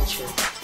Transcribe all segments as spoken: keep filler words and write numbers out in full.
Technoculture.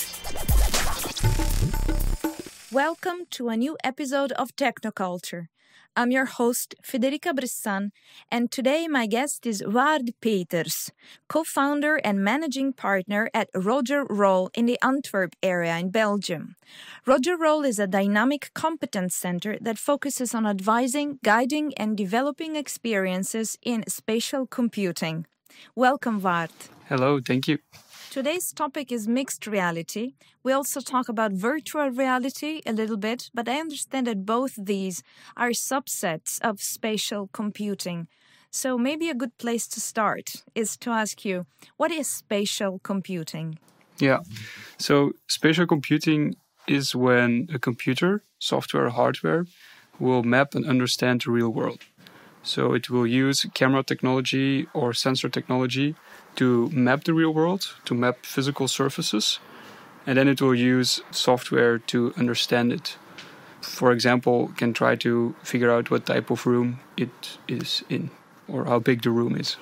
Welcome to a new episode of Technoculture. I'm your host, Federica Bressan, and today my guest is Waard Peters, co-founder and managing partner at Roger Roll in the Antwerp area in Belgium. Roger Roll is a dynamic competence center that focuses on advising, guiding, and developing experiences in spatial computing. Welcome, Waard. Hello, thank you. Today's topic is mixed reality. We also talk about virtual reality a little bit, but I understand that both these are subsets of spatial computing. So maybe a good place to start is to ask you, what is spatial computing? Yeah, so spatial computing is when a computer, software or hardware, will map and understand the real world. So it will use camera technology or sensor technology to map the real world, to map physical surfaces, and then it will use software to understand it. For example, can try to figure out what type of room it is in or how big the room is.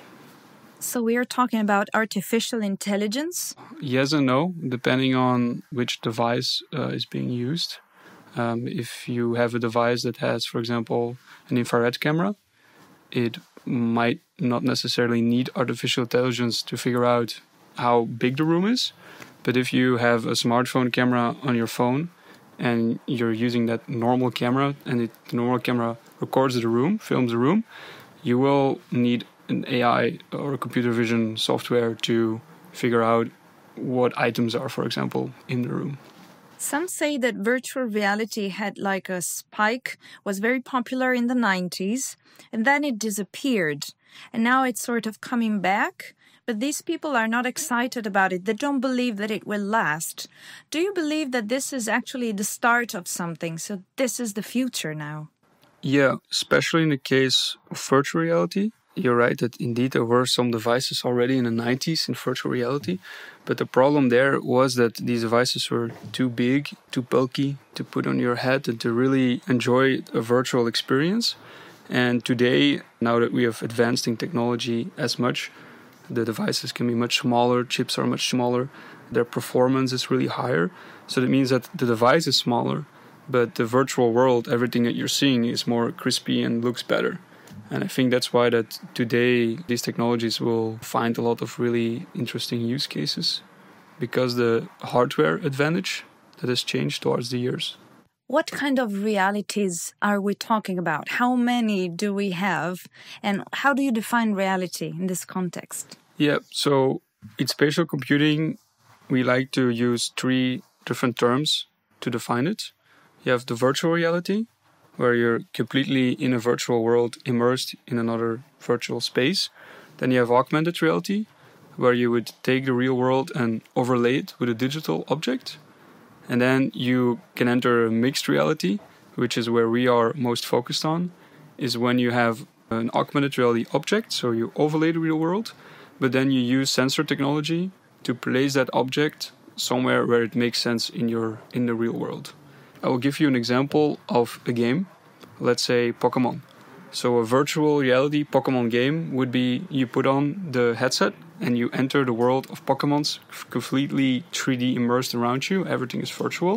So we are talking about artificial intelligence? Yes and no, depending on which device uh, is being used. Um, if you have a device that has, for example, an infrared camera, it might not necessarily need artificial intelligence to figure out how big the room is. But if you have a smartphone camera on your phone and you're using that normal camera and it, the normal camera records the room, films the room, you will need an A I or a computer vision software to figure out what items are, for example, in the room. Some say that virtual reality had like a spike, was very popular in the nineties, and then it disappeared. And now it's sort of coming back, but these people are not excited about it. They don't believe that it will last. Do you believe that this is actually the start of something? So this is the future now? Yeah, especially in the case of virtual reality. You're right that indeed there were some devices already in the nineties in virtual reality. But the problem there was that these devices were too big, too bulky to put on your head and to really enjoy a virtual experience. And today, now that we have advanced in technology as much, the devices can be much smaller, chips are much smaller, their performance is really higher. So that means that the device is smaller, but the virtual world, everything that you're seeing is more crispy and looks better. And I think that's why that today these technologies will find a lot of really interesting use cases because the hardware advantage that has changed towards the years. What kind of realities are we talking about? How many do we have? And how do you define reality in this context? Yeah, so in spatial computing, we like to use three different terms to define it. You have the virtual reality, where you're completely in a virtual world immersed in another virtual space. Then you have augmented reality, where you would take the real world and overlay it with a digital object. And then you can enter a mixed reality, which is where we are most focused on, is when you have an augmented reality object, so you overlay the real world, but then you use sensor technology to place that object somewhere where it makes sense in your in the real world. I will give you an example of a game, let's say Pokemon. So a virtual reality Pokemon game would be you put on the headset and you enter the world of Pokemons completely three D immersed around you. Everything is virtual.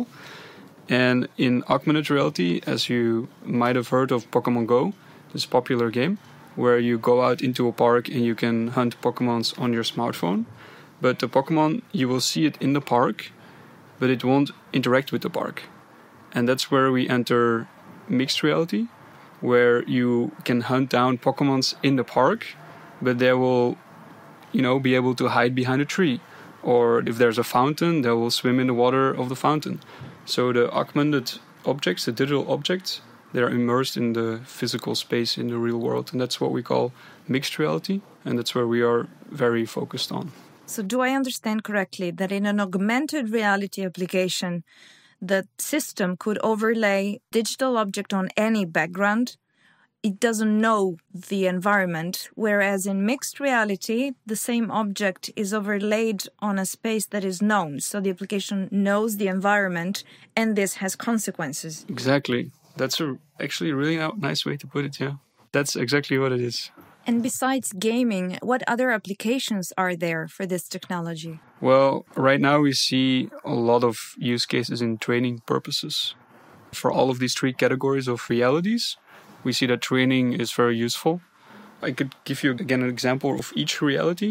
And in augmented reality, as you might have heard of Pokemon Go, this popular game, where you go out into a park and you can hunt Pokemons on your smartphone. But the Pokemon, you will see it in the park, but it won't interact with the park. And that's where we enter mixed reality, where you can hunt down Pokemons in the park, but they will, you know, be able to hide behind a tree. Or if there's a fountain, they will swim in the water of the fountain. So the augmented objects, the digital objects, they're immersed in the physical space in the real world. And that's what we call mixed reality. And that's where we are very focused on. So do I understand correctly that in an augmented reality application, the system could overlay digital object on any background? It doesn't know the environment, whereas in mixed reality, the same object is overlaid on a space that is known. So the application knows the environment, and this has consequences. Exactly. That's a, actually a really nice way to put it, yeah. That's exactly what it is. And besides gaming, what other applications are there for this technology? Well, right now we see a lot of use cases in training purposes. For all of these three categories of realities, we see that training is very useful. I could give you again an example of each reality.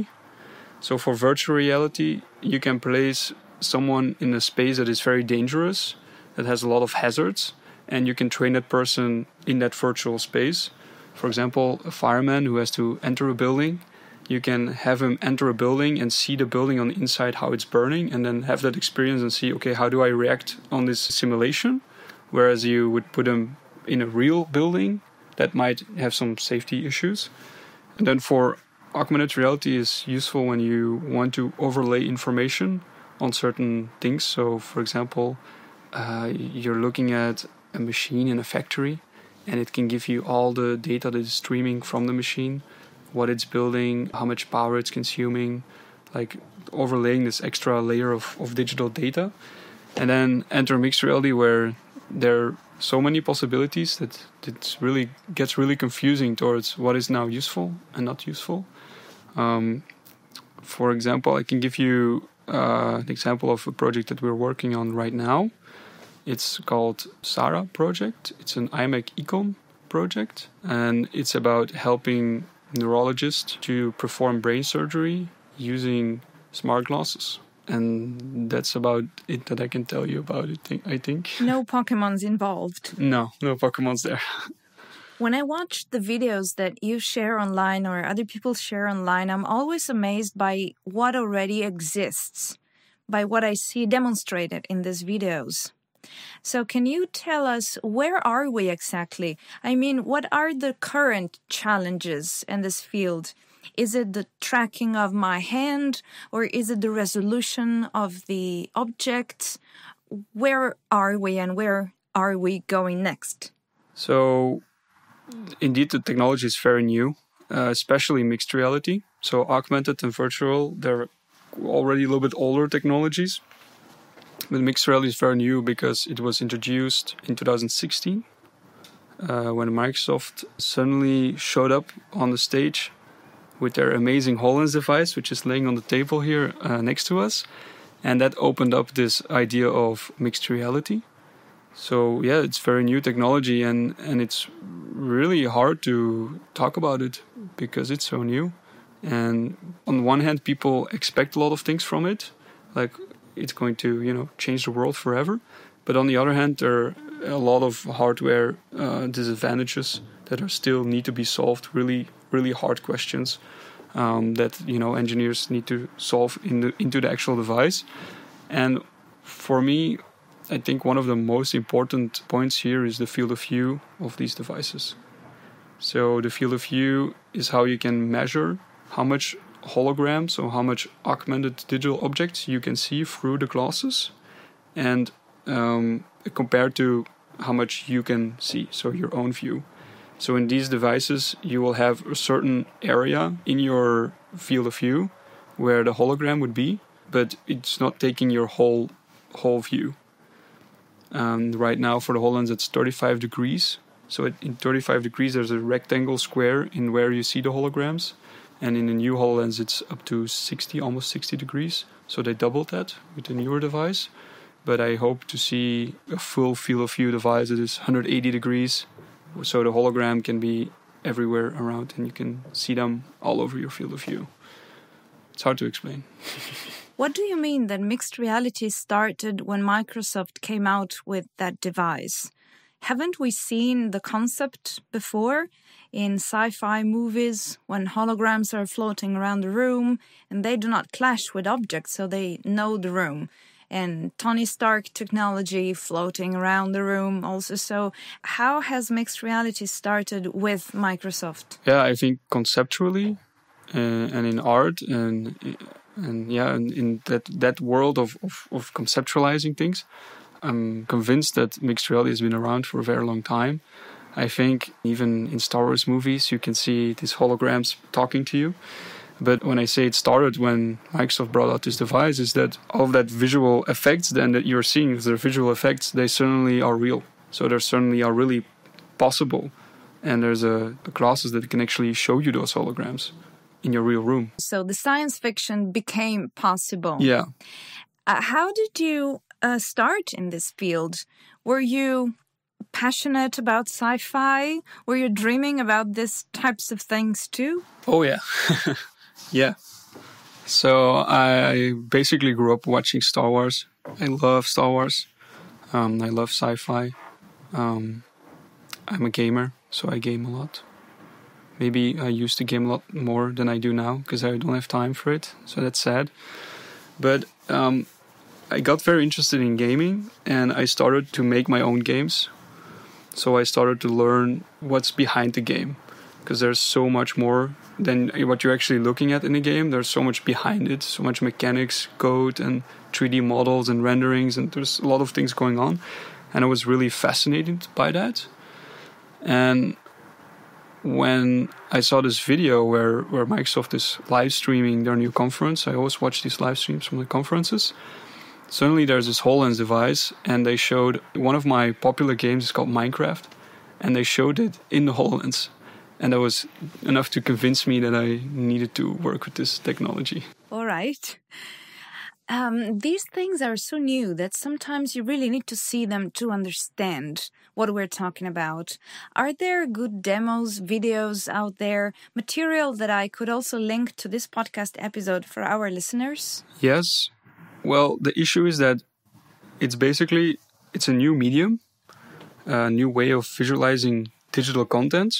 So for virtual reality, you can place someone in a space that is very dangerous, that has a lot of hazards, and you can train that person in that virtual space. For example, a fireman who has to enter a building, you can have him enter a building and see the building on the inside, how it's burning, and then have that experience and see, okay, how do I react on this simulation? Whereas you would put him in a real building that might have some safety issues. And then for augmented reality is useful when you want to overlay information on certain things. So, for example, uh, you're looking at a machine in a factory, and it can give you all the data that is streaming from the machine, what it's building, how much power it's consuming, like overlaying this extra layer of, of digital data. And then enter mixed reality, where there are so many possibilities that it really gets really confusing towards what is now useful and not useful. Um, for example, I can give you uh, an example of a project that we're working on right now. It's called SARA project. It's an I M E C Econ project, and it's about helping neurologists to perform brain surgery using smart glasses. And that's about it that I can tell you about it, I think. No Pokemons involved. No, no Pokemons there. When I watch the videos that you share online or other people share online, I'm always amazed by what already exists, by what I see demonstrated in these videos. So can you tell us, where are we exactly? I mean, what are the current challenges in this field? Is it the tracking of my hand, or is it the resolution of the objects? Where are we and where are we going next? So, indeed, the technology is very new, uh, especially mixed reality. So augmented and virtual, they're already a little bit older technologies. But mixed reality is very new because it was introduced in two thousand sixteen uh, when Microsoft suddenly showed up on the stage with their amazing HoloLens device, which is laying on the table here uh, next to us. And that opened up this idea of mixed reality. So yeah, it's very new technology, and, and it's really hard to talk about it because it's so new. And on the one hand, people expect a lot of things from it, like it's going to, you know, change the world forever. But on the other hand, there are a lot of hardware uh, disadvantages that are still need to be solved. Really, really hard questions um, that, you know, engineers need to solve in the, into the actual device. And for me, I think one of the most important points here is the field of view of these devices. So the field of view is how you can measure how much holograms, so how much augmented digital objects you can see through the glasses, and um, compared to how much you can see, so your own view. So in these devices, you will have a certain area in your field of view where the hologram would be, but it's not taking your whole whole view. Um, right now for the HoloLens, it's thirty-five degrees. So it, in thirty-five degrees, there's a rectangle square in where you see the holograms. And in the new HoloLens, it's up to sixty, almost sixty degrees. So they doubled that with the newer device. But I hope to see a full field of view device that is one hundred eighty degrees. So the hologram can be everywhere around and you can see them all over your field of view. It's hard to explain. What do you mean that mixed reality started when Microsoft came out with that device? Haven't we seen the concept before in sci-fi movies when holograms are floating around the room and they do not clash with objects, so they know the room? And Tony Stark technology floating around the room also. So how has mixed reality started with Microsoft? Yeah, I think conceptually uh, and in art and and yeah, in, in that, that world of, of, of conceptualizing things, I'm convinced that mixed reality has been around for a very long time. I think even in Star Wars movies, you can see these holograms talking to you. But when I say it started when Microsoft brought out this device, is that all of that visual effects then that you're seeing, if they're visual effects, they certainly are real. So they certainly are really possible And there's a, a glasses that can actually show you those holograms in your real room. So the science fiction became possible. Yeah. Uh, how did you uh, start in this field? Were you passionate about sci-fi? Were you dreaming about these types of things too? Oh, yeah. Yeah. So I basically grew up watching Star Wars. I love Star Wars. Um, I love sci-fi. Um, I'm a gamer, so I game a lot. Maybe I used to game a lot more than I do now because I don't have time for it. So that's sad. But um, I got very interested in gaming and I started to make my own games. So I started to learn what's behind the game because there's so much more than what you're actually looking at in a game. There's so much behind it, so much mechanics, code, and three D models and renderings, and there's a lot of things going on. And I was really fascinated by that. And when I saw this video where, where Microsoft is live streaming their new conference, I always watch these live streams from the conferences. Suddenly there's this HoloLens device, and they showed one of my popular games is called Minecraft, and they showed it in the HoloLens. And that was enough to convince me that I needed to work with this technology. All right. Um, these things are so new that sometimes you really need to see them to understand what we're talking about. Are there good demos, videos out there, material that I could also link to this podcast episode for our listeners? Yes. Well, the issue is that it's basically, it's a new medium, a new way of visualizing digital content.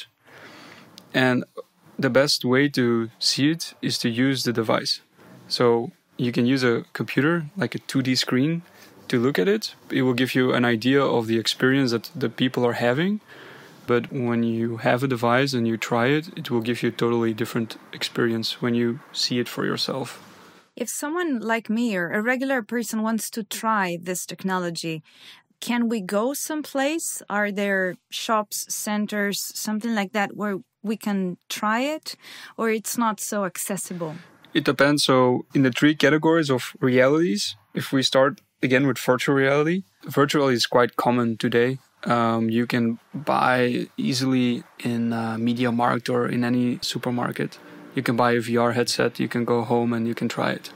And the best way to see it is to use the device. So you can use a computer, like a two D screen, to look at it. It will give you an idea of the experience that the people are having. But when you have a device and you try it, it will give you a totally different experience when you see it for yourself. If someone like me or a regular person wants to try this technology, can we go someplace? Are there shops, centers, something like that where we can try it? Or it's not so accessible? It depends. So in the three categories of realities, if we start again with virtual reality, virtual reality is quite common today. Um, you can buy easily in uh, MediaMarkt or in any supermarket. You can buy a V R headset, you can go home and you can try it.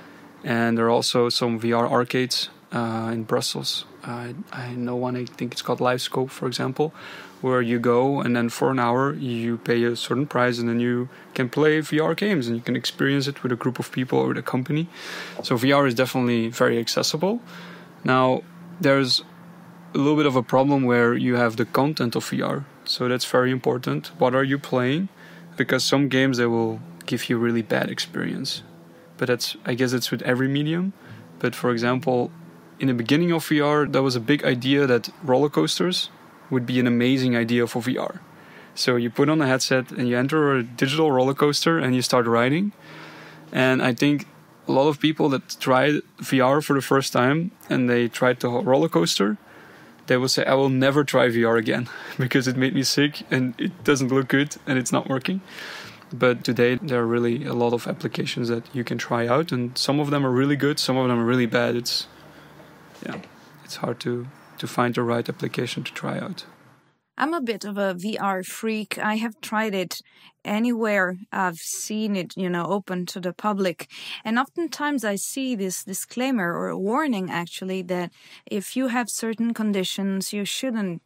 And there are also some V R arcades uh, in Brussels. Uh, I know one, I think it's called LiveScope, for example, where you go and then for an hour you pay a certain price and then you can play V R games and you can experience it with a group of people or with a company. So V R is definitely very accessible. Now, there's a little bit of a problem where you have the content of V R. So that's very important. What are you playing? Because some games, they will give you really bad experience. But that's, I guess it's with every medium. But for example, in the beginning of V R, there was a big idea that roller coasters would be an amazing idea for V R. So you put on a headset and you enter a digital roller coaster and you start riding. And I think a lot of people that tried V R for the first time and they tried the roller coaster, they will say, I will never try V R again because it made me sick and it doesn't look good and it's not working. But today there are really a lot of applications that you can try out, and some of them are really good, some of them are really bad. It's yeah, it's hard to, to find the right application to try out. I'm a bit of a V R freak. I have tried it anywhere I've seen it, you know, open to the public. And oftentimes I see this disclaimer or a warning, actually, that if you have certain conditions, you shouldn't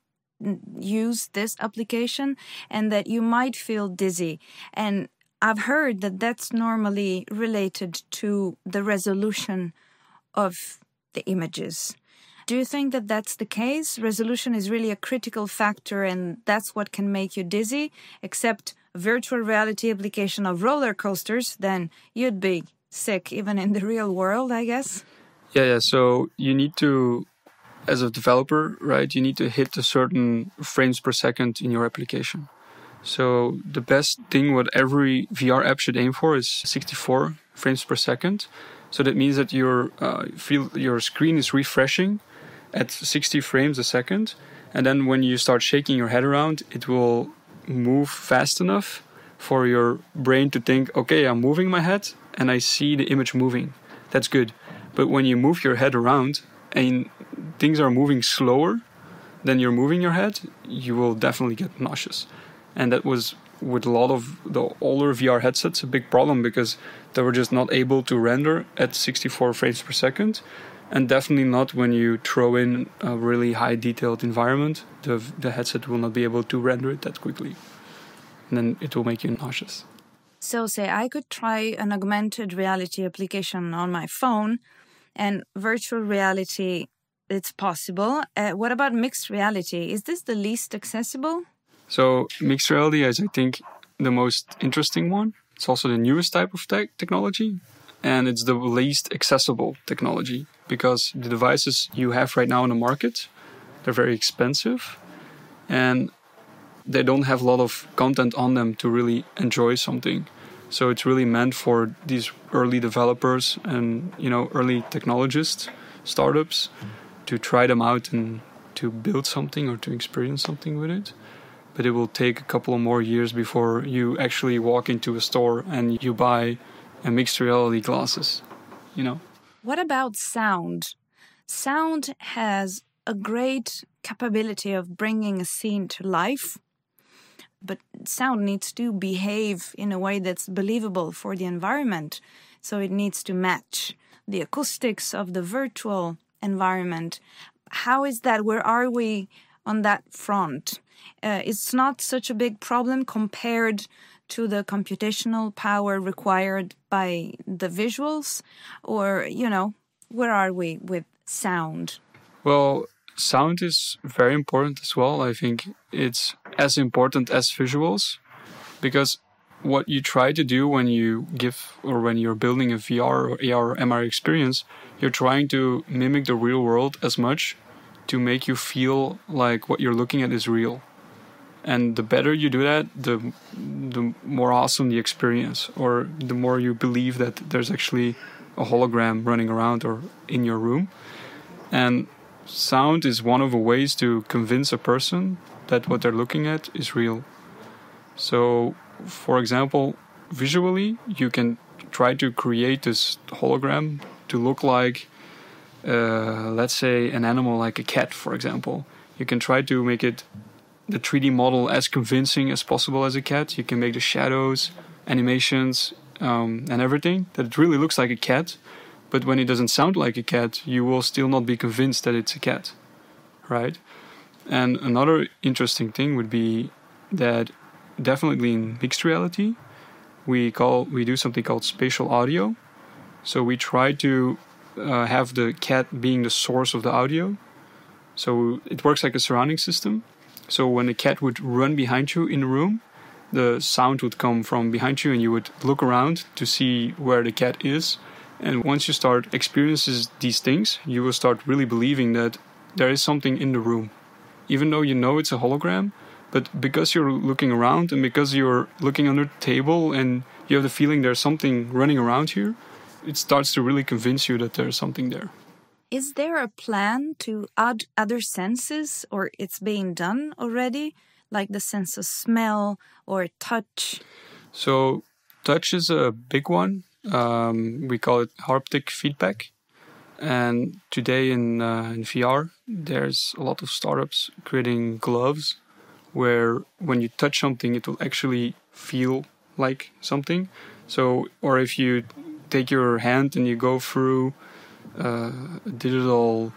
use this application and that you might feel dizzy. And I've heard that that's normally related to the resolution of the images. Do you think that that's the case? Resolution is really a critical factor and that's what can make you dizzy? Except a virtual reality application of roller coasters, then you'd be sick even in the real world, I guess? Yeah, yeah. So you need to, as a developer, right, you need to hit a certain frames per second in your application. So the best thing what every V R app should aim for is sixty-four frames per second. So that means that your uh, feel your screen is refreshing at sixty frames a second. And then when you start shaking your head around, it will move fast enough for your brain to think, okay, I'm moving my head and I see the image moving. That's good. But when you move your head around and things are moving slower, then you're moving your head, you will definitely get nauseous. And that was, with a lot of the older V R headsets, a big problem because they were just not able to render at sixty-four frames per second. And definitely not when you throw in a really high detailed environment. The, the headset will not be able to render it that quickly. And then it will make you nauseous. So say I could try an augmented reality application on my phone, and virtual reality, it's possible. Uh, what about mixed reality? Is this the least accessible? So mixed reality is, I think, the most interesting one. It's also the newest type of te- technology. And it's the least accessible technology because the devices you have right now in the market, they're very expensive and they don't have a lot of content on them to really enjoy something. So it's really meant for these early developers and, you know, early technologists, startups, to try them out and to build something or to experience something with it. But it will take a couple of more years before you actually walk into a store and you buy a mixed reality glasses, you know. What about sound? Sound has a great capability of bringing a scene to life, but sound needs to behave in a way that's believable for the environment. So it needs to match the acoustics of the virtual environment. How is that? Where are we on that front? Uh, it's not such a big problem compared to the computational power required by the visuals? Or, you know, where are we with sound? Well, sound is very important as well. I think it's as important as visuals because what you try to do when you give or when you're building a V R or A R or M R experience, you're trying to mimic the real world as much to make you feel like what you're looking at is real. And the better you do that, the the more awesome the experience, or the more you believe that there's actually a hologram running around or in your room. And sound is one of the ways to convince a person that what they're looking at is real. So, for example, visually, you can try to create this hologram to look like, uh, let's say, an animal like a cat, for example. You can try to make it the three D model as convincing as possible as a cat. You can make the shadows, animations, um, and everything that it really looks like a cat. But when it doesn't sound like a cat, you will still not be convinced that it's a cat, right? And another interesting thing would be that definitely in mixed reality, we call we do something called spatial audio. So we try to uh, have the cat being the source of the audio. So it works like a surrounding system. So when a cat would run behind you in the room, the sound would come from behind you and you would look around to see where the cat is. And once you start experiencing these things, you will start really believing that there is something in the room. Even though you know it's a hologram, but because you're looking around and because you're looking under the table and you have the feeling there's something running around here, it starts to really convince you that there's something there. Is there a plan to add other senses, or it's being done already, like the sense of smell or touch? So touch is a big one. Um, we call it haptic feedback. And today in, uh, in V R, there's a lot of startups creating gloves where when you touch something, it will actually feel like something. So, or if you take your hand and you go through uh, a digital,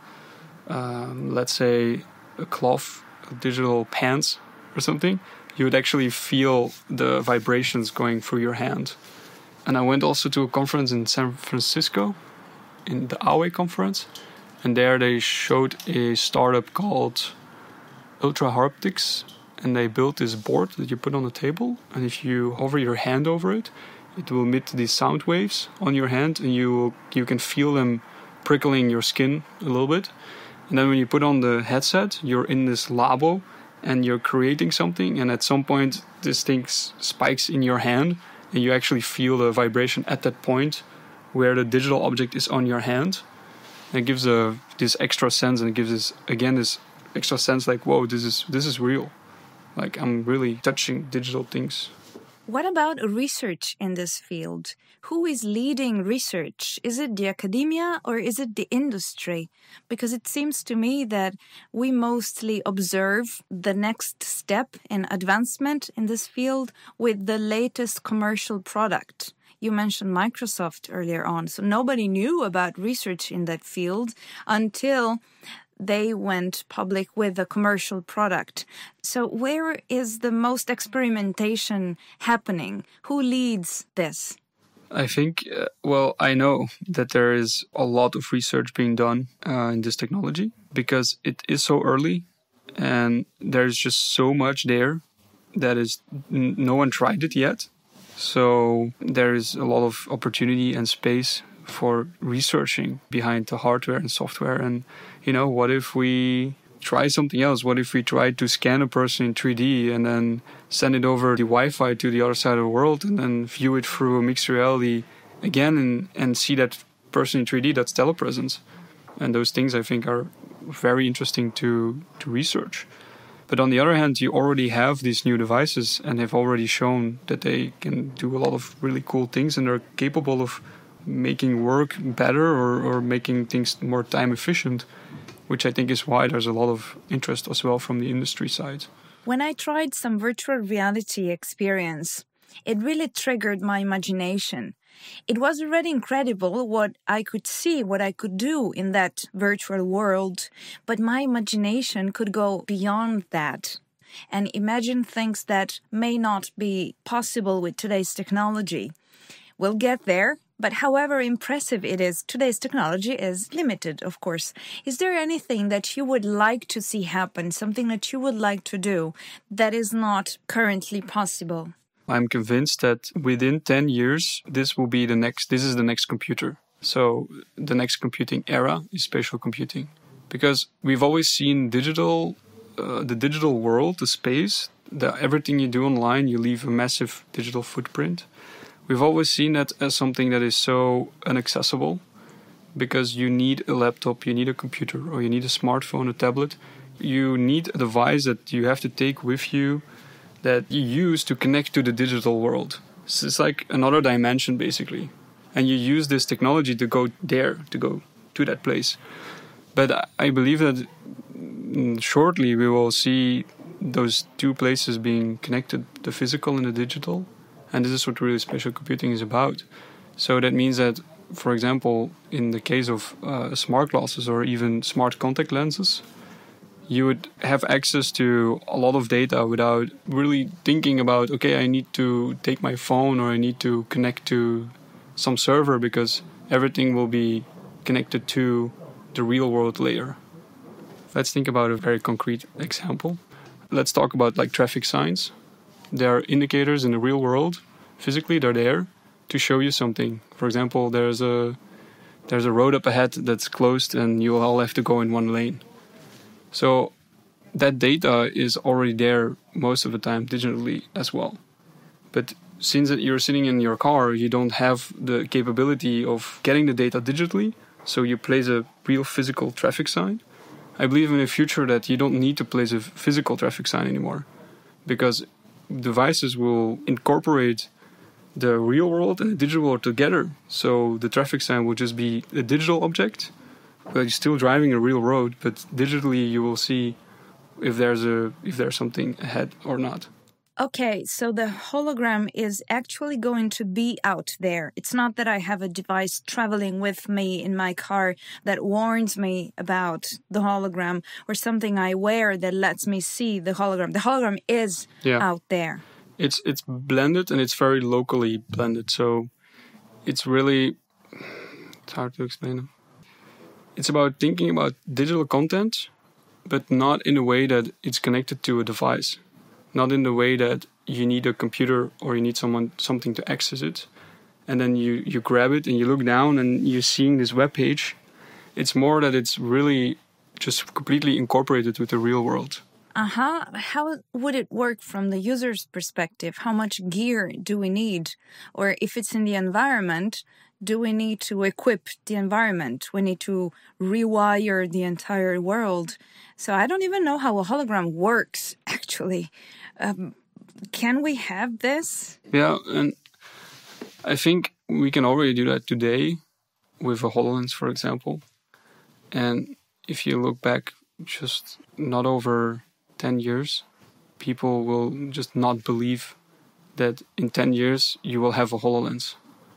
um, let's say, a cloth, a digital pants or something, you would actually feel the vibrations going through your hand. And I went also to a conference in San Francisco, in the Awe conference, and there they showed a startup called Ultra Haptics, and they built this board that you put on the table, and if you hover your hand over it, it will emit these sound waves on your hand, and you will, you can feel them prickling your skin a little bit. And then when you put on the headset, you're in this labo, and you're creating something, and at some point this thing spikes in your hand, and you actually feel the vibration at that point where the digital object is on your hand. And it gives a this extra sense, and it gives this again this extra sense like, whoa, this is this is real. Like I'm really touching digital things. What about research in this field? Who is leading research? Is it the academia or is it the industry? Because it seems to me that we mostly observe the next step in advancement in this field with the latest commercial product. You mentioned Microsoft earlier on, so nobody knew about research in that field until they went public with a commercial product. So where is the most experimentation happening? Who leads this? I think, uh, well, I know that there is a lot of research being done uh, in this technology because it is so early and there's just so much there that is n- no one tried it yet. So there is a lot of opportunity and space for researching behind the hardware and software. And, you know, what if we try something else? What if we try to scan a person in three D and then send it over the Wi-Fi to the other side of the world and then view it through a mixed reality again and, and see that person in three D? That's telepresence. And those things, I think, are very interesting to, to research. But on the other hand, you already have these new devices and have already shown that they can do a lot of really cool things and are capable of making work better or, or making things more time efficient, which I think is why there's a lot of interest as well from the industry side. When I tried some virtual reality experience, it really triggered my imagination. It was already incredible what I could see, what I could do in that virtual world, but my imagination could go beyond that and imagine things that may not be possible with today's technology. We'll get there. But however impressive it is, today's technology is limited, of course. Is there anything that you would like to see happen, something that you would like to do that is not currently possible? I'm convinced that within ten years, this will be the next, this is the next computer. So the next computing era is spatial computing. Because we've always seen digital, uh, the digital world, the space, the, everything you do online, you leave a massive digital footprint. We've always seen that as something that is so inaccessible because you need a laptop, you need a computer, or you need a smartphone, a tablet. You need a device that you have to take with you that you use to connect to the digital world. So it's like another dimension, basically. And you use this technology to go there, to go to that place. But I believe that shortly we will see those two places being connected, the physical and the digital. And this is what really spatial computing is about. So that means that, for example, in the case of uh, smart glasses or even smart contact lenses, you would have access to a lot of data without really thinking about, okay, I need to take my phone or I need to connect to some server because everything will be connected to the real world layer. Let's think about a very concrete example. Let's talk about like traffic signs. There are indicators in the real world. Physically, they're there to show you something. For example, there's a there's a road up ahead that's closed and you all have to go in one lane. So that data is already there most of the time digitally as well. But since you're sitting in your car, you don't have the capability of getting the data digitally, so you place a real physical traffic sign. I believe in the future that you don't need to place a physical traffic sign anymore because devices will incorporate the real world and the digital world together. So the traffic sign will just be a digital object, but you're still driving a real road, but digitally you will see if there's a if there's something ahead or not. Okay, so the hologram is actually going to be out there. It's not that I have a device traveling with me in my car that warns me about the hologram or something I wear that lets me see the hologram. The hologram is yeah. out there. It's it's blended and it's very locally blended. So it's really, it's hard to explain. It's about thinking about digital content, but not in a way that it's connected to a device. Not in the way that you need a computer or you need someone something to access it. And then you, you grab it and you look down and you're seeing this web page. It's more that it's really just completely incorporated with the real world. Uh-huh. How would it work from the user's perspective? How much gear do we need? Or if it's in the environment, do we need to equip the environment? We need to rewire the entire world. So I don't even know how a hologram works, actually. Um, can we have this? Yeah, and I think we can already do that today with a HoloLens, for example. And if you look back just not over ten years, people will just not believe that in ten years you will have a HoloLens.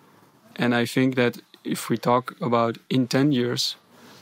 And I think that if we talk about in ten years,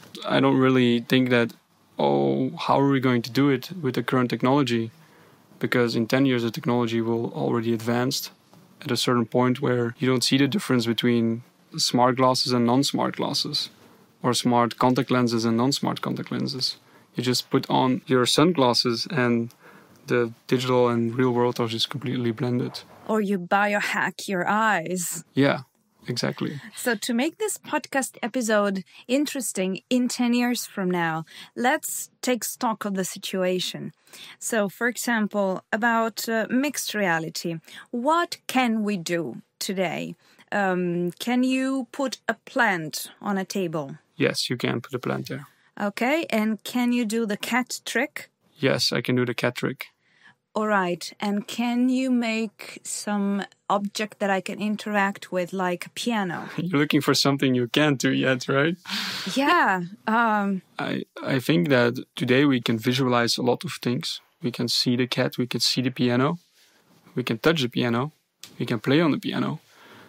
I don't really think that, oh, how are we going to do it with the current technology? Because in ten years, the technology will already advanced at a certain point where you don't see the difference between smart glasses and non-smart glasses, or smart contact lenses and non-smart contact lenses. You just put on your sunglasses and the digital and real world are just completely blended. Or you biohack your eyes. Yeah, exactly. So to make this podcast episode interesting in ten years from now, let's take stock of the situation. So, for example, about uh, mixed reality, what can we do today? Um, can you put a plant on a table? Yes, you can put a plant there. Okay, and can you do the cat trick? Yes, I can do the cat trick. All right, and can you make some object that I can interact with, like a piano? You're looking for something you can't do yet, right? Yeah. Um, I, I think that today we can visualize a lot of things. We can see the cat, we can see the piano, we can touch the piano, we can play on the piano.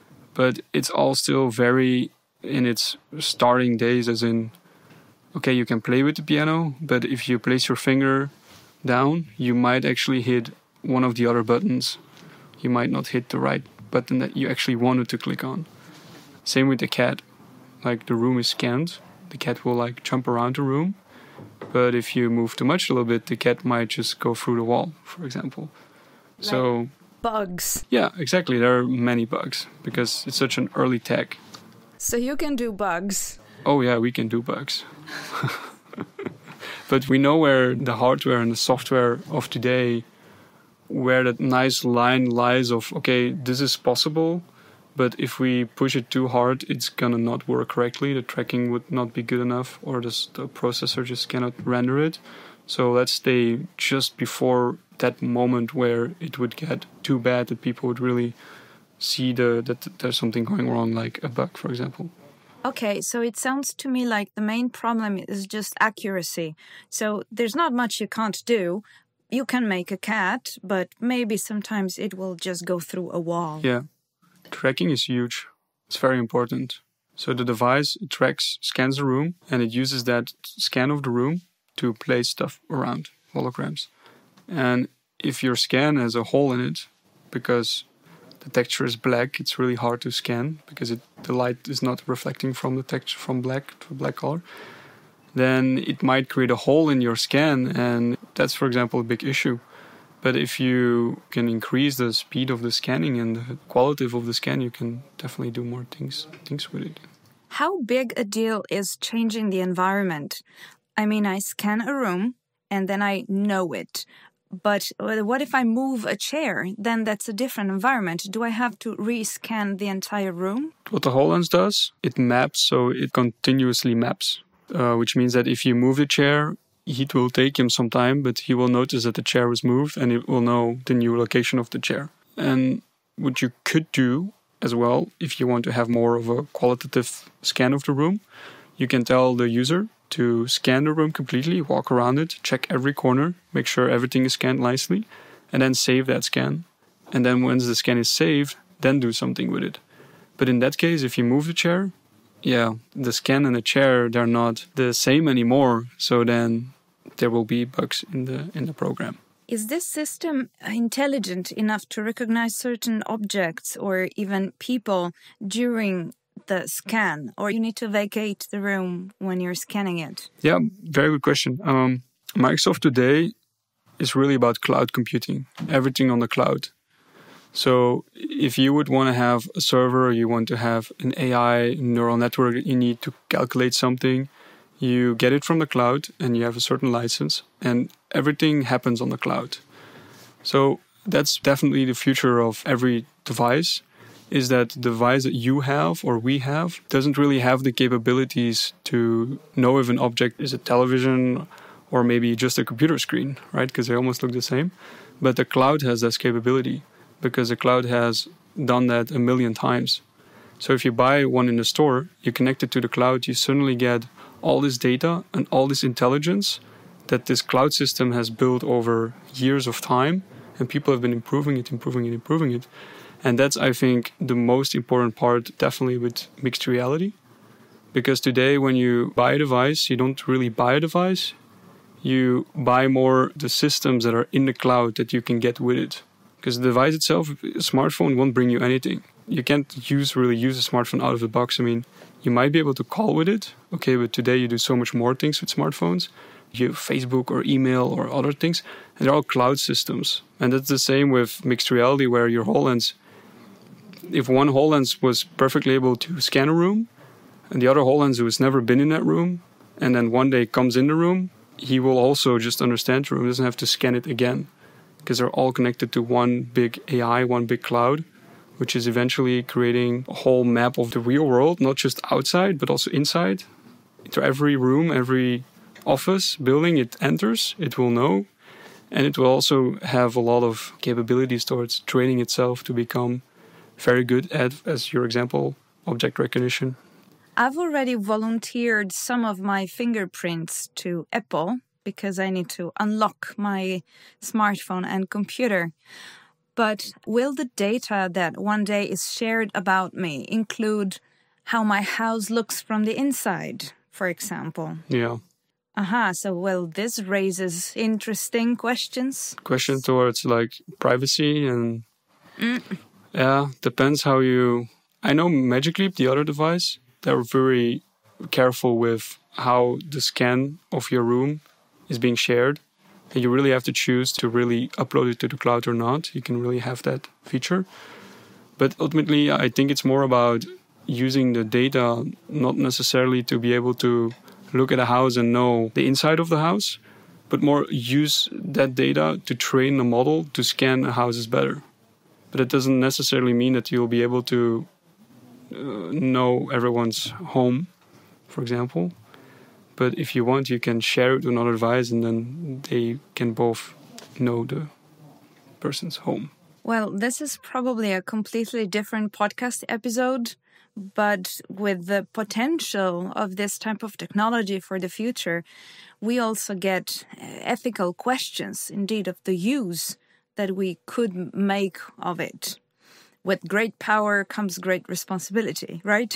But it's all still very in its starting days, as in, okay, you can play with the piano, but if you place your finger down, you might actually hit one of the other buttons. You might not hit the right button that you actually wanted to click on. Same with the cat. Like, the room is scanned, the cat will like jump around the room, but if you move too much a little bit, the cat might just go through the wall, for example. Like so bugs. Yeah, exactly. There are many bugs because it's such an early tech. So you can do bugs. Oh yeah, we can do bugs. But we know where the hardware and the software of today, where that nice line lies of, okay, this is possible, but if we push it too hard, it's gonna not work correctly. The tracking would not be good enough, or the, the processor just cannot render it. So let's stay just before that moment where it would get too bad that people would really see the that there's something going wrong, like a bug, for example. Okay, so it sounds to me like the main problem is just accuracy. So there's not much you can't do. You can make a cat, but maybe sometimes it will just go through a wall. Yeah, tracking is huge. It's very important. So the device, it tracks, scans the room, and it uses that scan of the room to place stuff around, holograms. And if your scan has a hole in it, because the texture is black, it's really hard to scan because it, the light is not reflecting from the texture from black to black color, then it might create a hole in your scan, and that's, for example, a big issue. But if you can increase the speed of the scanning and the quality of the scan, you can definitely do more things things with it. How big a deal is changing the environment? I mean, I scan a room and then I know it. But what if I move a chair? Then that's a different environment. Do I have to rescan the entire room? What the HoloLens does, it maps, so it continuously maps, uh, which means that if you move the chair, it will take him some time, but he will notice that the chair was moved and it will know the new location of the chair. And what you could do as well, if you want to have more of a qualitative scan of the room, you can tell the user to scan the room completely, walk around it, check every corner, make sure everything is scanned nicely, and then save that scan. And then once the scan is saved, then do something with it. But in that case, if you move the chair, yeah, the scan and the chair, they're not the same anymore. So then there will be bugs in the in the program. Is this system intelligent enough to recognize certain objects or even people during the scan, or you need to vacate the room when you're scanning it? Yeah, very good question. Um, Microsoft today is really about cloud computing, everything on the cloud. So if you would want to have a server, or you want to have an A I neural network, you need to calculate something, you get it from the cloud and you have a certain license and everything happens on the cloud. So that's definitely the future of every device. Is that the device that you have or we have doesn't really have the capabilities to know if an object is a television or maybe just a computer screen, right? Because they almost look the same. But the cloud has this capability because the cloud has done that a million times. So if you buy one in the store, you connect it to the cloud, you suddenly get all this data and all this intelligence that this cloud system has built over years of time, and people have been improving it, improving it, improving it. And that's, I think, the most important part, definitely with mixed reality. Because today, when you buy a device, you don't really buy a device. You buy more the systems that are in the cloud that you can get with it. Because the device itself, a smartphone, won't bring you anything. You can't use really use a smartphone out of the box. I mean, you might be able to call with it. Okay, but today you do so much more things with smartphones. You have Facebook or email or other things. And they're all cloud systems. And that's the same with mixed reality, where your HoloLens, if one HoloLens was perfectly able to scan a room, and the other HoloLens who has never been in that room, and then one day comes in the room, he will also just understand the room, doesn't have to scan it again, because they're all connected to one big A I, one big cloud, which is eventually creating a whole map of the real world, not just outside, but also inside. Into every room, every office, building it enters, it will know. And it will also have a lot of capabilities towards training itself to become very good at, as your example, object recognition. I've already volunteered some of my fingerprints to Apple because I need to unlock my smartphone and computer. But will the data that one day is shared about me include how my house looks from the inside, for example? Yeah. Aha, so well, this raises interesting questions. Question towards like privacy and... Mm. Yeah, depends how you... I know Magic Leap, the other device, they're very careful with how the scan of your room is being shared. And you really have to choose to really upload it to the cloud or not. You can really have that feature. But ultimately, I think it's more about using the data, not necessarily to be able to look at a house and know the inside of the house, but more use that data to train a model to scan a house better. But it doesn't necessarily mean that you'll be able to uh, know everyone's home, for example. But if you want, you can share it with another device, and then they can both know the person's home. Well, this is probably a completely different podcast episode, but with the potential of this type of technology for the future, we also get ethical questions, indeed, of the use that we could make of it. With great power comes great responsibility, right?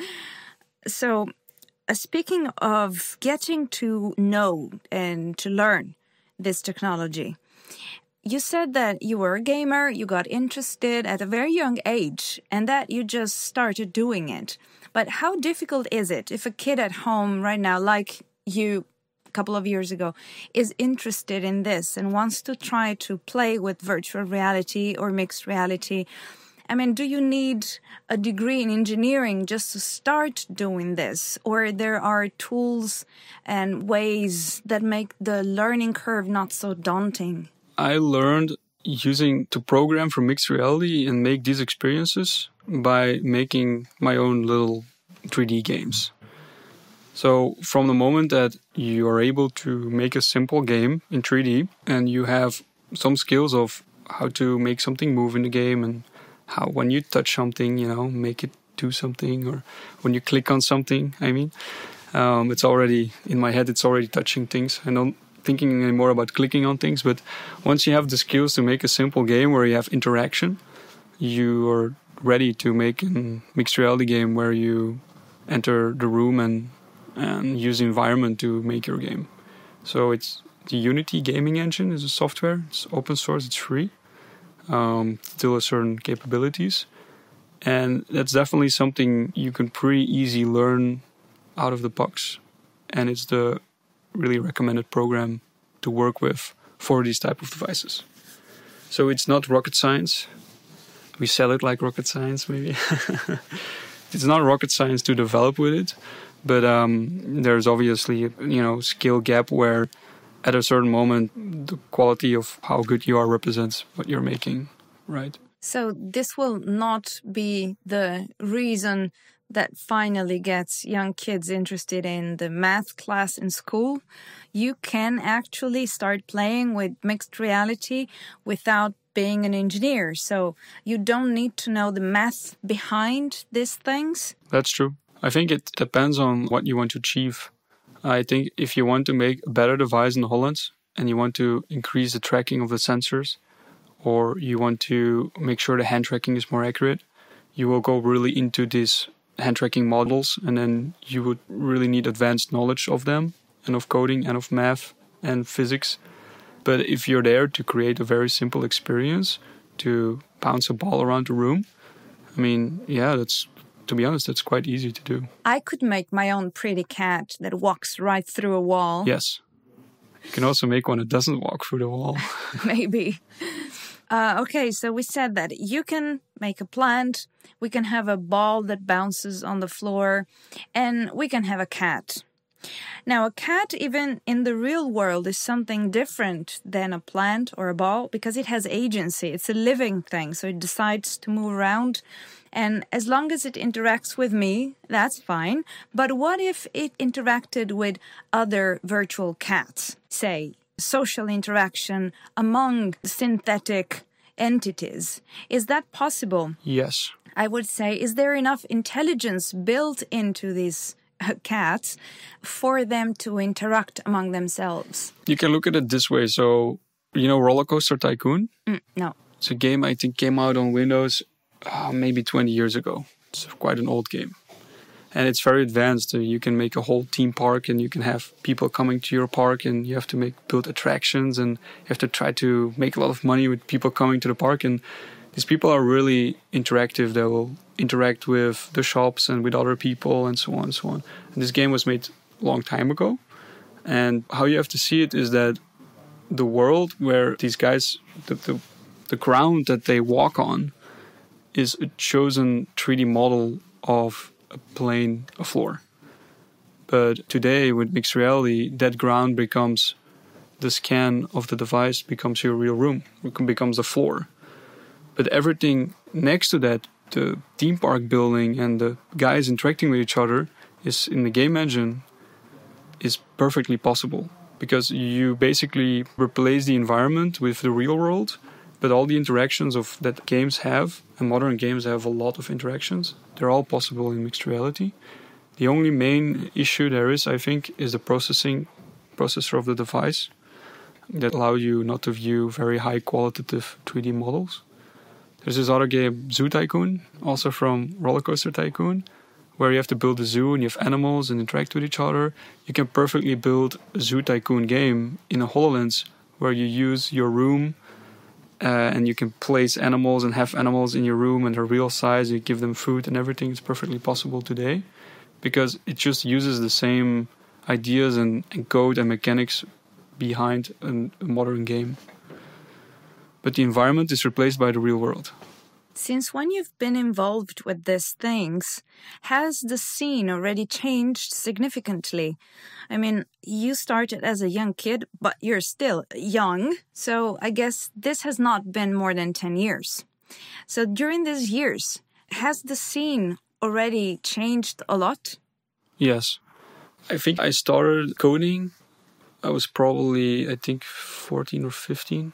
So, uh, speaking of getting to know and to learn this technology, you said that you were a gamer, you got interested at a very young age, and that you just started doing it. But how difficult is it if a kid at home right now, like you a couple of years ago, is interested in this and wants to try to play with virtual reality or mixed reality? I mean, do you need a degree in engineering just to start doing this? Or there are tools and ways that make the learning curve not so daunting? I learned using to program for mixed reality and make these experiences by making my own little three D games. So from the moment that you are able to make a simple game in three D and you have some skills of how to make something move in the game and how when you touch something, you know, make it do something, or when you click on something, I mean, um, it's already, in my head, it's already touching things. I don't thinking anymore about clicking on things, but once you have the skills to make a simple game where you have interaction, you are ready to make a mixed reality game where you enter the room and, and use the environment to make your game. So it's the Unity gaming engine is a software. It's open source, it's free. Um, still has certain capabilities. And that's definitely something you can pretty easy learn out of the box. And it's the really recommended program to work with for these type of devices. So it's not rocket science. We sell it like rocket science, maybe. It's not rocket science to develop with it, but um, there's obviously, you know, skill gap where at a certain moment, the quality of how good you are represents what you're making, right? So this will not be the reason that finally gets young kids interested in the math class in school, you can actually start playing with mixed reality without being an engineer. So you don't need to know the math behind these things. That's true. I think it depends on what you want to achieve. I think if you want to make a better device in HoloLens and you want to increase the tracking of the sensors, or you want to make sure the hand tracking is more accurate, you will go really into these hand tracking models, and then you would really need advanced knowledge of them and of coding and of math and physics. But if you're there to create a very simple experience, to bounce a ball around the room, I mean, yeah, that's, to be honest, that's quite easy to do. I could make my own pretty cat that walks right through a wall. Yes. You can also make one that doesn't walk through the wall. Maybe. Uh, okay, so we said that you can make a plant, we can have a ball that bounces on the floor, and we can have a cat. Now, a cat, even in the real world, is something different than a plant or a ball because it has agency. It's a living thing, so it decides to move around. And as long as it interacts with me, that's fine. But what if it interacted with other virtual cats? Say, social interaction among synthetic entities. Is that possible? Yes. I would say, is there enough intelligence built into these uh, cats for them to interact among themselves? You can look at it this way. So, you know Roller Coaster Tycoon? Mm, no. It's a game I think came out on Windows uh, maybe twenty years ago. It's quite an old game. And it's very advanced. You can make a whole theme park and you can have people coming to your park and you have to make build attractions and you have to try to make a lot of money with people coming to the park. And these people are really interactive. They will interact with the shops and with other people and so on and so on. And this game was made a long time ago. And how you have to see it is that the world where these guys, the, the, the ground that they walk on is a chosen three D model of a plane, a floor. But today with mixed reality, that ground becomes the scan of the device, becomes your real room, it becomes the floor. But everything next to that, the theme park building and the guys interacting with each other, is in the game engine, is perfectly possible. Because you basically replace the environment with the real world, but all the interactions of that games have, and modern games have a lot of interactions, they're all possible in mixed reality. The only main issue there is, I think, is the processing processor of the device that allow you not to view very high qualitative three D models. There's this other game, Zoo Tycoon, also from Roller Coaster Tycoon, where you have to build a zoo and you have animals and interact with each other. You can perfectly build a Zoo Tycoon game in a HoloLens where you use your room Uh, and you can place animals and have animals in your room and they're real size. You give them food and everything. It's perfectly possible today because it just uses the same ideas and, and code and mechanics behind an, a modern game. But the environment is replaced by the real world. Since when you've been involved with these things, has the scene already changed significantly? I mean, you started as a young kid, but you're still young. So I guess this has not been more than ten years. So during these years, has the scene already changed a lot? Yes. I think I started coding. I was probably, I think, fourteen or fifteen.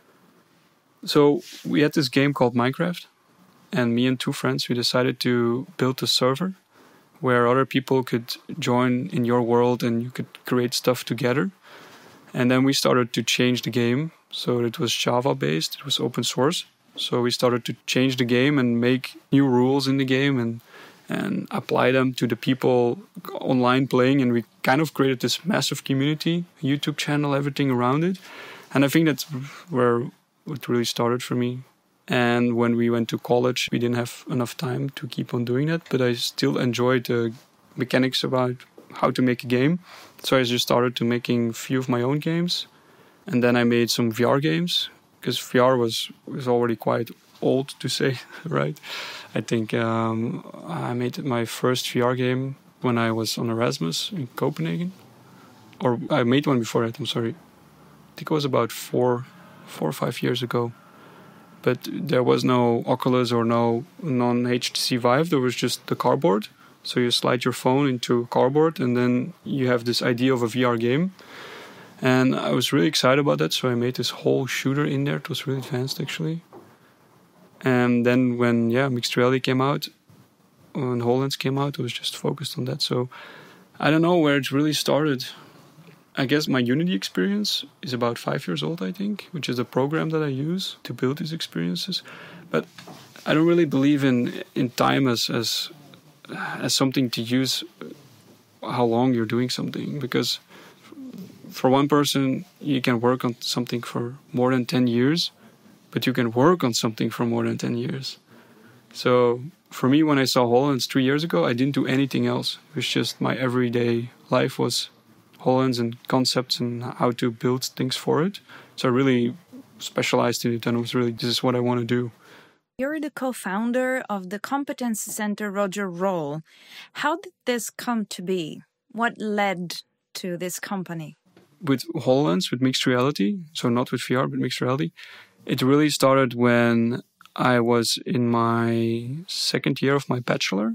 So we had this game called Minecraft, and me and two friends, we decided to build a server where other people could join in your world and you could create stuff together. And then we started to change the game. So it was Java based, it was open source. So we started to change the game and make new rules in the game and and apply them to the people online playing. And we kind of created this massive community, YouTube channel, everything around it. And I think that's where it really started for me. And when we went to college, we didn't have enough time to keep on doing that. But I still enjoyed the mechanics about how to make a game. So I just started to making a few of my own games. And then I made some V R games, because V R was, was already quite old to say, right? I think um, I made my first V R game when I was on Erasmus in Copenhagen. Or I made one before that, I'm sorry. I think it was about four, four or five years ago. But there was no Oculus or no non-H T C Vive. There was just the cardboard. So you slide your phone into a cardboard and then you have this idea of a V R game. And I was really excited about that, so I made this whole shooter in there. It was really advanced, actually. And then when, yeah, mixed reality came out, when HoloLens came out, I was just focused on that. So I don't know where it really started. I guess my Unity experience is about five years old, I think, which is the program that I use to build these experiences. But I don't really believe in in time as as as something to use how long you're doing something, because for one person you can work on something for more than ten years, but you can work on something for more than ten years. So for me, when I saw HoloLens three years ago, I didn't do anything else. It was just my everyday life was HoloLens and concepts and how to build things for it. So I really specialized in it and it was really, this is what I want to do. You're the co-founder of the competence center Roger Roll. How did this come to be? What led to this company? With HoloLens, with mixed reality, so not with V R, but mixed reality, it really started when I was in my second year of my bachelor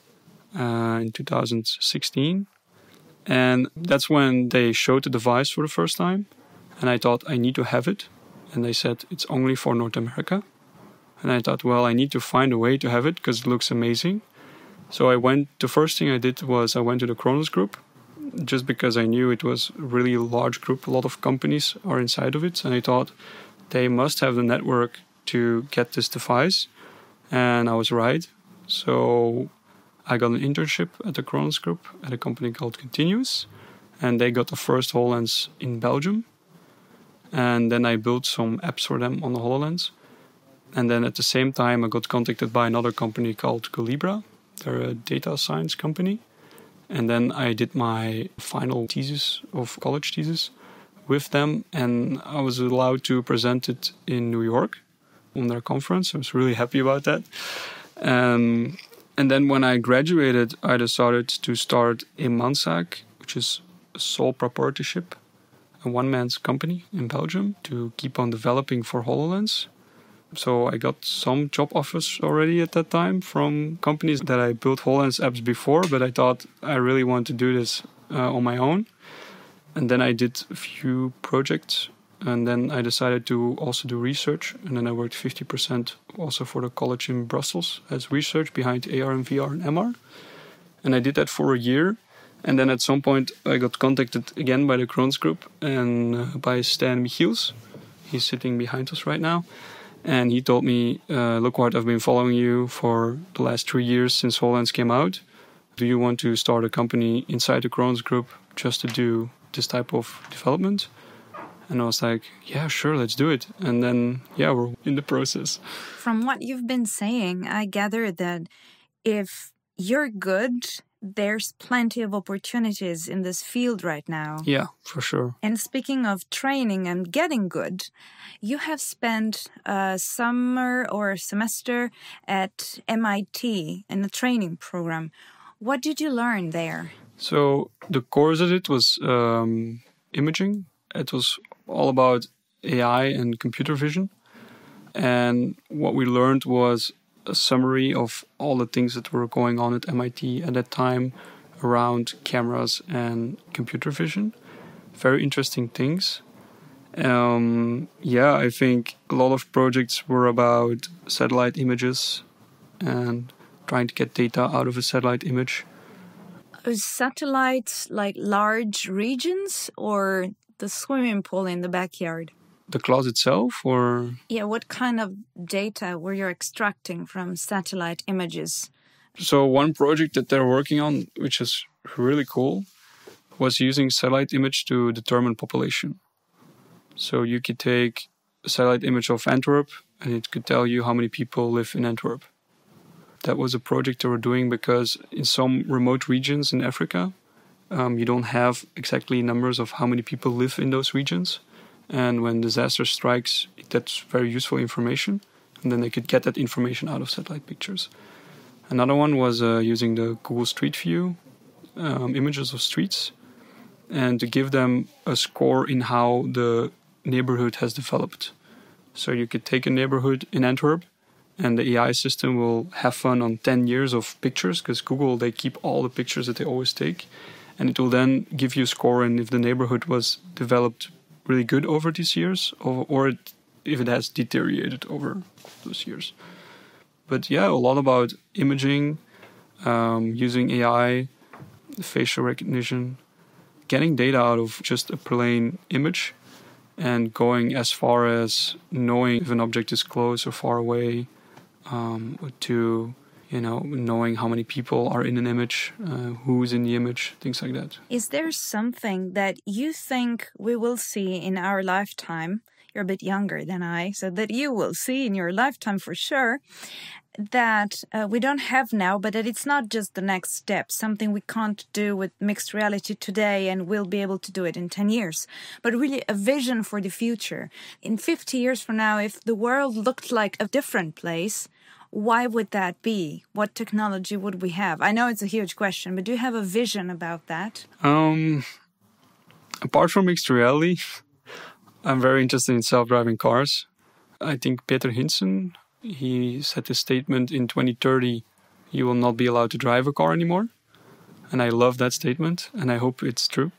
uh, in two thousand sixteen. And that's when they showed the device for the first time. And I thought, I need to have it. And they said, it's only for North America. And I thought, well, I need to find a way to have it because it looks amazing. So I went, the first thing I did was I went to the Kronos Group, just because I knew it was a really large group. A lot of companies are inside of it. And I thought they must have the network to get this device. And I was right. So I got an internship at the Kronos Group at a company called Continuous. And they got the first HoloLens in Belgium. And then I built some apps for them on the HoloLens. And then at the same time, I got contacted by another company called Colibra. They're a data science company. And then I did my final thesis of college thesis with them. And I was allowed to present it in New York on their conference. I was really happy about that. Um, and then when I graduated, I decided to start a Mansac, which is a sole proprietorship, a one-man's company in Belgium to keep on developing for HoloLens. So I got some job offers already at that time from companies that I built HoloLens apps before, but I thought I really want to do this uh, on my own. And then I did a few projects, and then I decided to also do research. And then I worked fifty percent also for the college in Brussels as research behind A R and V R and M R. And I did that for a year. And then at some point I got contacted again by the Kronos Group and uh, by Stan Michiels. He's sitting behind us right now. And he told me, uh, look, Ward, I've been following you for the last three years since HoloLens came out. Do you want to start a company inside the Kronos Group just to do this type of development? And I was like, yeah, sure, let's do it. And then, yeah, we're in the process. From what you've been saying, I gather that if you're good, there's plenty of opportunities in this field right now. Yeah, for sure. And speaking of training and getting good, you have spent a summer or a semester at M I T in a training program. What did you learn there? So the course of it was um, imaging. It was all about A I and computer vision. And what we learned was a summary of all the things that were going on at M I T at that time around cameras and computer vision. Very interesting things. Um, yeah, I think a lot of projects were about satellite images and trying to get data out of a satellite image. Are satellites like large regions or the swimming pool in the backyard? The cloud itself, or? Yeah, what kind of data were you extracting from satellite images? So one project that they're working on, which is really cool, was using satellite image to determine population. So you could take a satellite image of Antwerp and it could tell you how many people live in Antwerp. That was a project they were doing because in some remote regions in Africa, um, you don't have exactly numbers of how many people live in those regions. And when disaster strikes, that's very useful information. And then they could get that information out of satellite pictures. Another one was uh, using the Google Street View um, images of streets and to give them a score in how the neighborhood has developed. So you could take a neighborhood in Antwerp and the A I system will have fun on ten years of pictures, because Google, they keep all the pictures that they always take, and it will then give you a score, and if the neighborhood was developed really good over these years, or, or it, if it has deteriorated over those years. But yeah, a lot about imaging, um, using A I, facial recognition, getting data out of just a plain image, and going as far as knowing if an object is close or far away, um, to, you know, knowing how many people are in an image, uh, who's in the image, things like that. Is there something that you think we will see in our lifetime? You're a bit younger than I, so that you will see in your lifetime for sure, that uh, we don't have now, but that it's not just the next step, something we can't do with mixed reality today and we'll be able to do it in ten years, but really a vision for the future. In fifty years from now, if the world looked like a different place, why would that be? What technology would we have? I know it's a huge question, but do you have a vision about that? Um, apart from mixed reality, I'm very interested in self-driving cars. I think Peter Hinsen, he said a statement in twenty thirty, you will not be allowed to drive a car anymore. And I love that statement, and I hope it's true.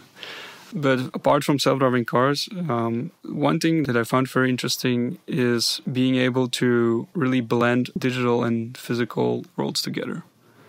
But apart from self-driving cars, um, one thing that I found very interesting is being able to really blend digital and physical worlds together.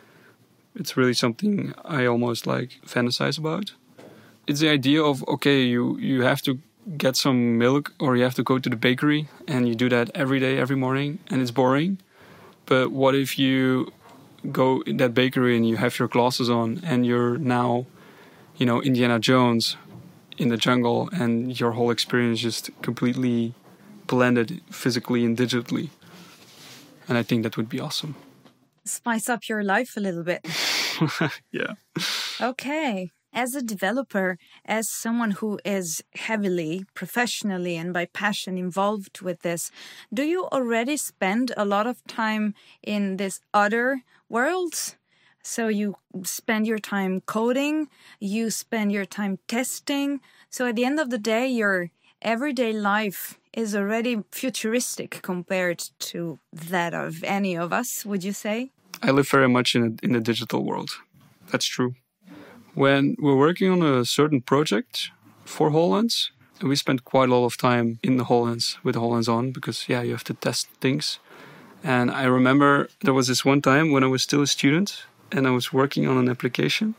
It's really something I almost like fantasize about. It's the idea of, okay, you, you have to get some milk, or you have to go to the bakery, and you do that every day, every morning, and it's boring. But what if you go in that bakery and you have your glasses on and you're now, you know, Indiana Jones in the jungle, and your whole experience just completely blended physically and digitally. And I think that would be awesome. Spice up your life a little bit. Yeah. Okay. As a developer, as someone who is heavily, professionally, and by passion involved with this, do you already spend a lot of time in this other worlds? So you spend your time coding, you spend your time testing. So at the end of the day, your everyday life is already futuristic compared to that of any of us, would you say? I live very much in a, in the digital world. That's true. When we're working on a certain project for HoloLens, we spend quite a lot of time in the HoloLens with the HoloLens on, because, yeah, you have to test things. And I remember there was this one time when I was still a student and I was working on an application.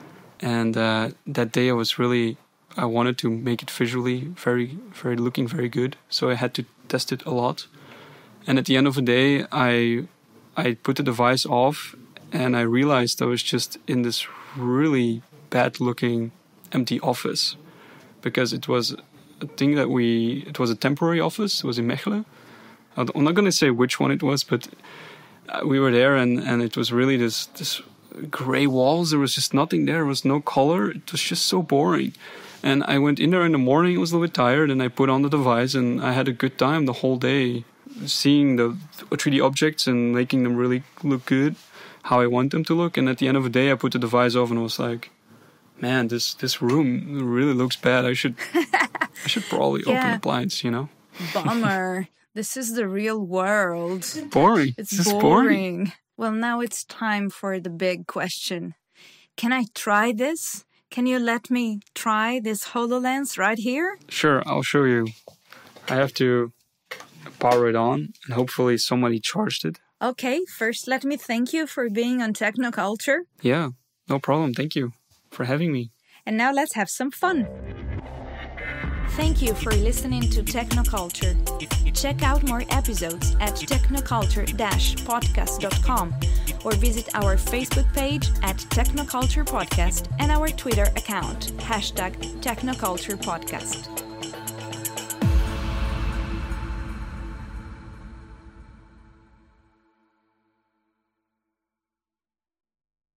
And uh, that day I was really, I wanted to make it visually very, very looking very good. So I had to test it a lot. And at the end of the day, I I put the device off and I realized I was just in this really bad-looking empty office, because it was a thing that we, it was a temporary office. It was in Mechelen. I'm not going to say which one it was, but we were there, and, and it was really this this gray walls. There was just nothing there. There was no color. It was just so boring. And I went in there in the morning. I was a little bit tired, and I put on the device, and I had a good time the whole day, seeing the three D objects and making them really look good, how I want them to look. And at the end of the day, I put the device off and was like, man, this this room really looks bad. I should I should probably yeah. open the blinds, you know? Bummer. This is the real world. Boring. It's just boring. boring. Well, now it's time for the big question. Can I try this? Can you let me try this HoloLens right here? Sure, I'll show you. I have to power it on, and hopefully somebody charged it. Okay, first let me thank you for being on Technoculture. Yeah, no problem. Thank you for having me. And now let's have some fun. Thank you for listening to Technoculture. Check out more episodes at technoculture dash podcast dot com or visit our Facebook page at Technoculture Podcast and our Twitter account, hashtag Technoculture Podcast.